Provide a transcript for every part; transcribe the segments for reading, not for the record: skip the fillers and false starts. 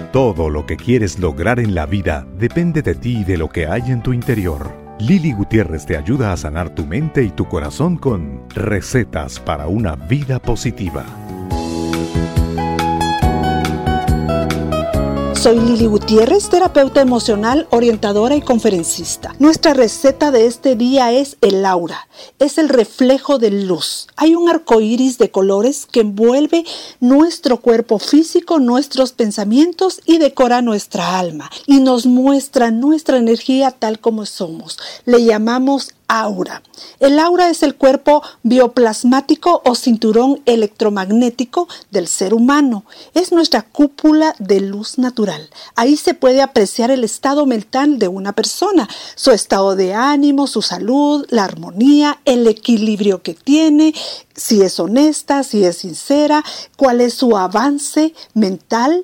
Todo lo que quieres lograr en la vida depende de ti y de lo que hay en tu interior. Lili Gutiérrez te ayuda a sanar tu mente y tu corazón con recetas para una vida positiva. Soy Lili Gutiérrez, terapeuta emocional, orientadora y conferencista. Nuestra receta de este día es el aura. Es el reflejo de luz. Hay un arco iris de colores que envuelve nuestro cuerpo físico, nuestros pensamientos y decora nuestra alma. Y nos muestra nuestra energía tal como somos. Le llamamos aura. El aura es el cuerpo bioplasmático o cinturón electromagnético del ser humano. Es nuestra cúpula de luz natural. Ahí se puede apreciar el estado mental de una persona, su estado de ánimo, su salud, la armonía, el equilibrio que tiene, si es honesta, si es sincera, cuál es su avance mental,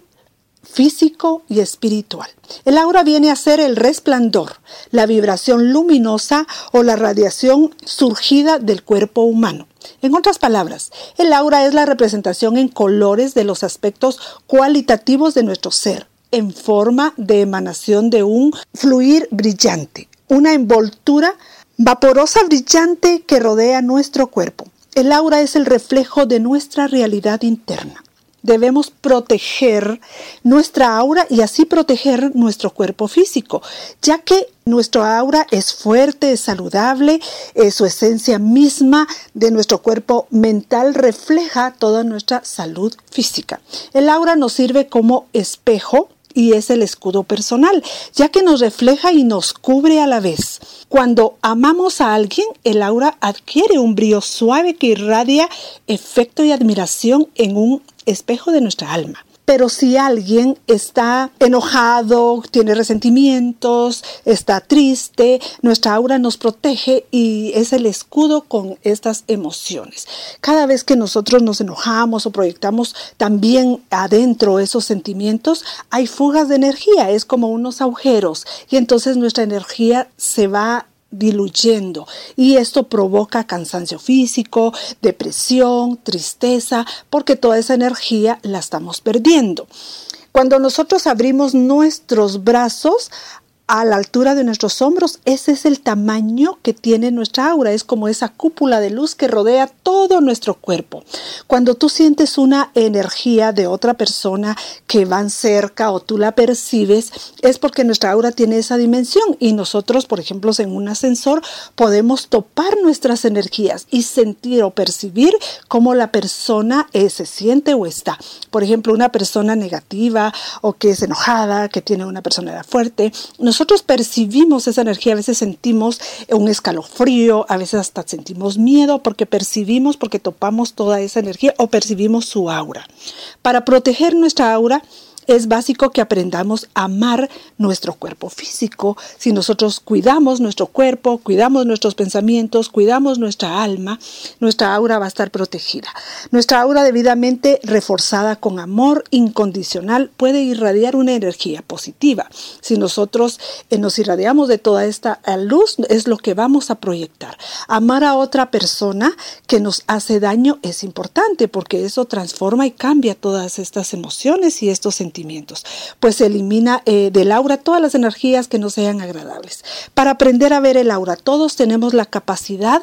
físico y espiritual. El aura viene a ser el resplandor, la vibración luminosa o la radiación surgida del cuerpo humano. En otras palabras, el aura es la representación en colores de los aspectos cualitativos de nuestro ser, en forma de emanación de un fluir brillante, una envoltura vaporosa brillante que rodea nuestro cuerpo. El aura es el reflejo de nuestra realidad interna. Debemos proteger nuestra aura y así proteger nuestro cuerpo físico, ya que nuestro aura es fuerte, es saludable, su esencia misma de nuestro cuerpo mental refleja toda nuestra salud física. El aura nos sirve como espejo y es el escudo personal, ya que nos refleja y nos cubre a la vez. Cuando amamos a alguien, el aura adquiere un brillo suave que irradia afecto y admiración en un espejo de nuestra alma. Pero si alguien está enojado, tiene resentimientos, está triste, nuestra aura nos protege y es el escudo con estas emociones. Cada vez que nosotros nos enojamos o proyectamos también adentro esos sentimientos, hay fugas de energía, es como unos agujeros y entonces nuestra energía se va diluyendo y esto provoca cansancio físico, depresión, tristeza, porque toda esa energía la estamos perdiendo. Cuando nosotros abrimos nuestros brazos a la altura de nuestros hombros, ese es el tamaño que tiene nuestra aura, es como esa cúpula de luz que rodea todo nuestro cuerpo. Cuando tú sientes una energía de otra persona que van cerca o tú la percibes, es porque nuestra aura tiene esa dimensión y nosotros, por ejemplo, en un ascensor podemos topar nuestras energías y sentir o percibir cómo la persona se siente o está. Por ejemplo, una persona negativa o que es enojada, que tiene una personalidad fuerte, nosotros percibimos esa energía, a veces sentimos un escalofrío, a veces hasta sentimos miedo porque percibimos, porque topamos toda esa energía o percibimos su aura. Para proteger nuestra aura, es básico que aprendamos a amar nuestro cuerpo físico. Si nosotros cuidamos nuestro cuerpo, cuidamos nuestros pensamientos, cuidamos nuestra alma, nuestra aura va a estar protegida. Nuestra aura debidamente reforzada con amor incondicional puede irradiar una energía positiva. Si nosotros nos irradiamos de toda esta luz, es lo que vamos a proyectar. Amar a otra persona que nos hace daño es importante porque eso transforma y cambia todas estas emociones y estos sentimientos. Pues elimina del aura todas las energías que no sean agradables. Para aprender a ver el aura, todos tenemos la capacidad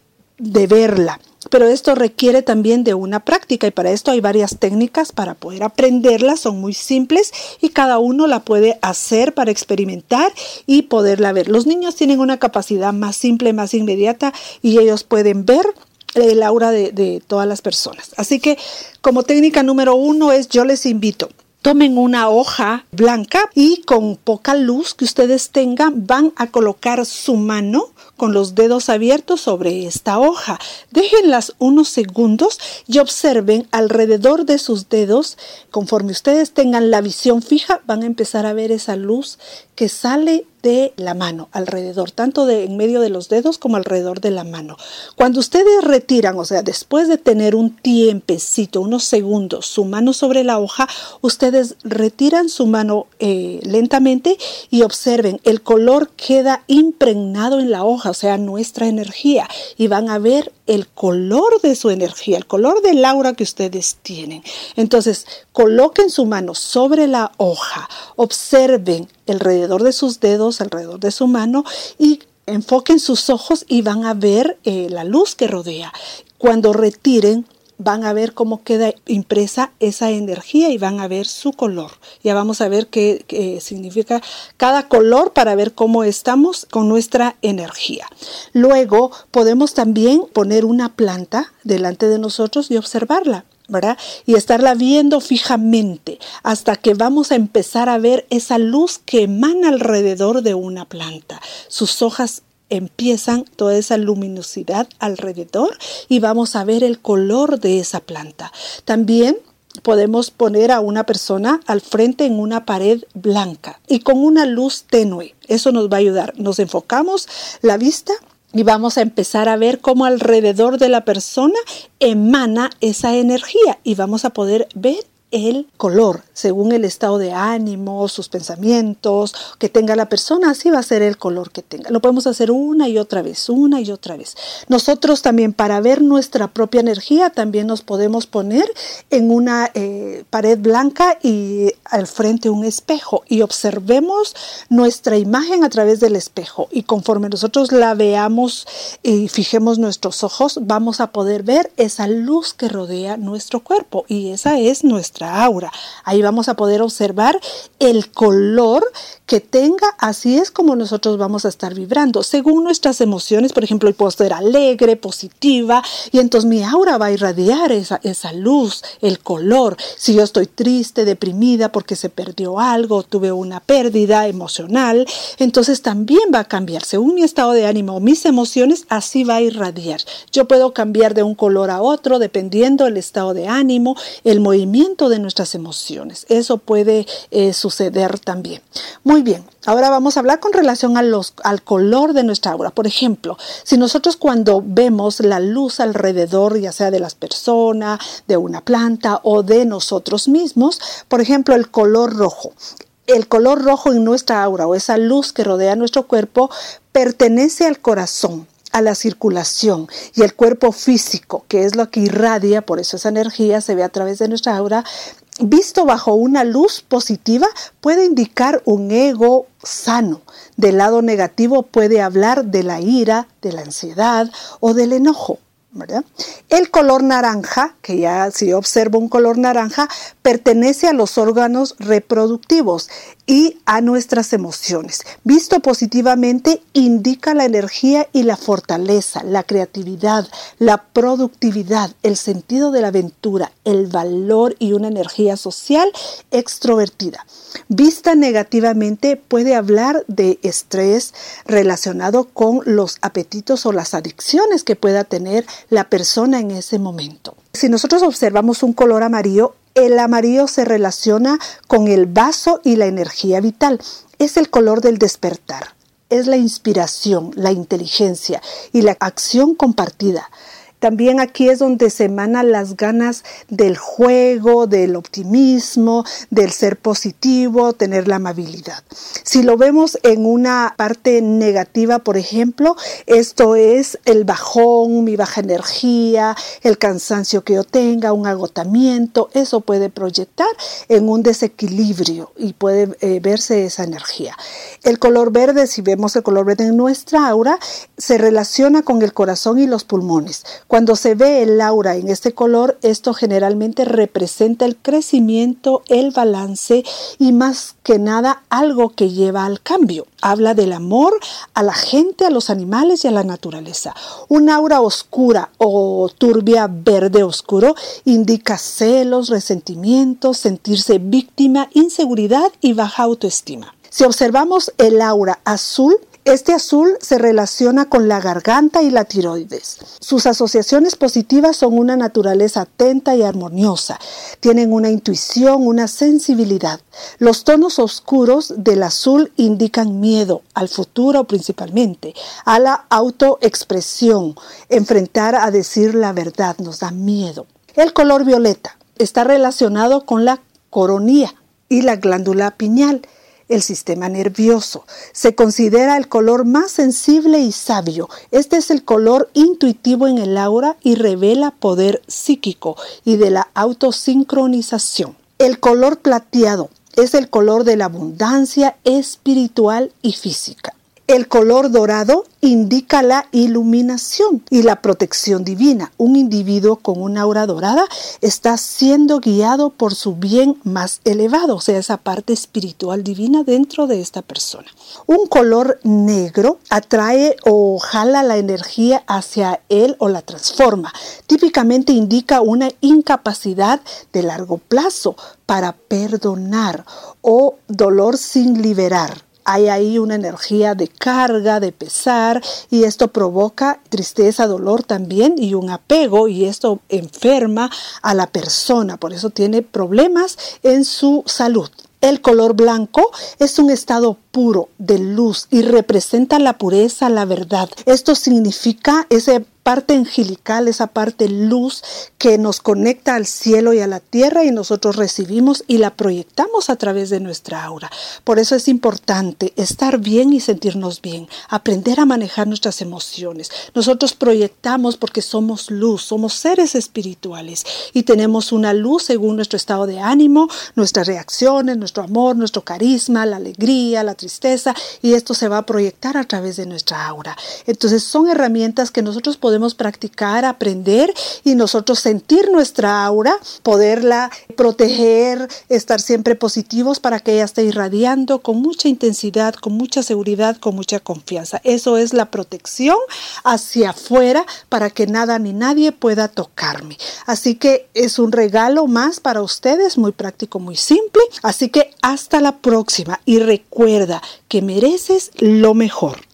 de verla, pero esto requiere también de una práctica y para esto hay varias técnicas para poder aprenderlas, son muy simples y cada uno la puede hacer para experimentar y poderla ver. Los niños tienen una capacidad más simple, más inmediata y ellos pueden ver el aura de todas las personas. Así que como técnica número 1 es, yo les invito, tomen una hoja blanca y con poca luz que ustedes tengan van a colocar su mano con los dedos abiertos sobre esta hoja. Déjenlas unos segundos y observen alrededor de sus dedos. Conforme ustedes tengan la visión fija, van a empezar a ver esa luz que sale de la mano, alrededor, tanto en medio de los dedos como alrededor de la mano. Cuando ustedes retiran, o sea, después de tener un tiempecito, unos segundos, su mano sobre la hoja, ustedes retiran su mano lentamente y observen, el color queda impregnado en la hoja, o sea, nuestra energía, y van a ver el color de su energía, el color del aura que ustedes tienen. Entonces, coloquen su mano sobre la hoja, observen alrededor de sus dedos, alrededor de su mano, y enfoquen sus ojos y van a ver la luz que rodea. Cuando retiren, van a ver cómo queda impresa esa energía y van a ver su color. Ya vamos a ver qué significa cada color para ver cómo estamos con nuestra energía. Luego podemos también poner una planta delante de nosotros y observarla, ¿verdad? Y estarla viendo fijamente hasta que vamos a empezar a ver esa luz que emana alrededor de una planta. Sus hojas empiezan toda esa luminosidad alrededor y vamos a ver el color de esa planta. También podemos poner a una persona al frente en una pared blanca y con una luz tenue. Eso nos va a ayudar. Nos enfocamos la vista y vamos a empezar a ver cómo alrededor de la persona emana esa energía y vamos a poder ver el color según el estado de ánimo, sus pensamientos que tenga la persona. Así va a ser el color que tenga. Lo podemos hacer una y otra vez. Nosotros también, para ver nuestra propia energía, también nos podemos poner en una pared blanca y al frente un espejo y observemos nuestra imagen a través del espejo, y conforme nosotros la veamos y fijemos nuestros ojos, vamos a poder ver esa luz que rodea nuestro cuerpo, y esa es nuestra aura. Ahí vamos a poder observar el color que tenga. Así es como nosotros vamos a estar vibrando según nuestras emociones. Por ejemplo, puedo ser alegre, positiva, y entonces mi aura va a irradiar esa luz, el color. Si yo estoy triste, deprimida porque se perdió algo, tuve una pérdida emocional, entonces también va a cambiar según mi estado de ánimo o mis emociones. Así va a irradiar. Yo puedo cambiar de un color a otro dependiendo del estado de ánimo, el movimiento de nuestras emociones. Eso puede suceder también. Muy bien, ahora vamos a hablar con relación al color de nuestra aura. Por ejemplo, si nosotros cuando vemos la luz alrededor, ya sea de las personas, de una planta o de nosotros mismos, por ejemplo, el color rojo. El color rojo en nuestra aura o esa luz que rodea nuestro cuerpo pertenece al corazón, a la circulación y el cuerpo físico, que es lo que irradia. Por eso esa energía se ve a través de nuestra aura. Visto bajo una luz positiva, puede indicar un ego sano. Del lado negativo puede hablar de la ira, de la ansiedad o del enojo, ¿verdad? El color naranja, que ya si yo observo un color naranja, pertenece a los órganos reproductivos y a nuestras emociones. Visto positivamente, indica la energía y la fortaleza, la creatividad, la productividad, el sentido de la aventura, el valor y una energía social extrovertida. Vista negativamente, puede hablar de estrés relacionado con los apetitos o las adicciones que pueda tener la persona en ese momento. Si nosotros observamos un color amarillo, el amarillo se relaciona con el vaso y la energía vital. Es el color del despertar. Es la inspiración, la inteligencia y la acción compartida. También aquí es donde se emanan las ganas del juego, del optimismo, del ser positivo, tener la amabilidad. Si lo vemos en una parte negativa, por ejemplo, esto es el bajón, mi baja energía, el cansancio que yo tenga, un agotamiento. Eso puede proyectar en un desequilibrio y puede verse esa energía. El color verde, si vemos el color verde en nuestra aura, se relaciona con el corazón y los pulmones. Cuando se ve el aura en este color, esto generalmente representa el crecimiento, el balance y más que nada algo que lleva al cambio. Habla del amor a la gente, a los animales y a la naturaleza. Un aura oscura o turbia verde oscuro indica celos, resentimientos, sentirse víctima, inseguridad y baja autoestima. Si observamos el aura azul, Este azul se relaciona con la garganta y la tiroides. Sus asociaciones positivas son una naturaleza atenta y armoniosa. Tienen una intuición, una sensibilidad. Los tonos oscuros del azul indican miedo al futuro principalmente, a la autoexpresión. Enfrentar a decir la verdad nos da miedo. El color violeta está relacionado con la coronilla y la glándula pineal. El sistema nervioso se considera el color más sensible y sabio. Este es el color intuitivo en el aura y revela poder psíquico y de la autosincronización. El color plateado es el color de la abundancia espiritual y física. El color dorado indica la iluminación y la protección divina. Un individuo con una aura dorada está siendo guiado por su bien más elevado, o sea, esa parte espiritual divina dentro de esta persona. Un color negro atrae o jala la energía hacia él o la transforma. Típicamente indica una incapacidad de largo plazo para perdonar o dolor sin liberar. Hay ahí una energía de carga, de pesar, y esto provoca tristeza, dolor también y un apego, y esto enferma a la persona, por eso tiene problemas en su salud. El color blanco es un estado puro de luz y representa la pureza, la verdad. Esto significa esa parte angelical, esa parte luz que nos conecta al cielo y a la tierra y nosotros recibimos y la proyectamos a través de nuestra aura. Por eso es importante estar bien y sentirnos bien, aprender a manejar nuestras emociones. Nosotros proyectamos porque somos luz, somos seres espirituales y tenemos una luz según nuestro estado de ánimo, nuestras reacciones, nuestro amor, nuestro carisma, la alegría, la tristeza, y esto se va a proyectar a través de nuestra aura. Entonces son herramientas que nosotros podemos practicar, aprender y nosotros sentir nuestra aura, poderla proteger, estar siempre positivos para que ella esté irradiando con mucha intensidad, con mucha seguridad, con mucha confianza. Eso es la protección hacia afuera para que nada ni nadie pueda tocarme. Así que es un regalo más para ustedes, muy práctico, muy simple. Así que hasta la próxima y recuerda que mereces lo mejor.